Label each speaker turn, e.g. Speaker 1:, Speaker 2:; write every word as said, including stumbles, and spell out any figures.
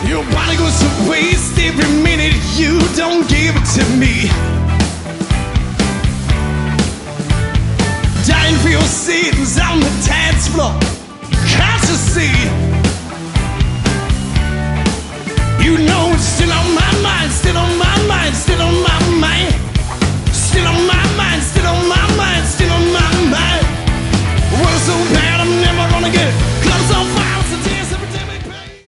Speaker 1: Your body goes to waste every minute you don't give it to me. Dying for your sins on the dance floor. Can't you see? You know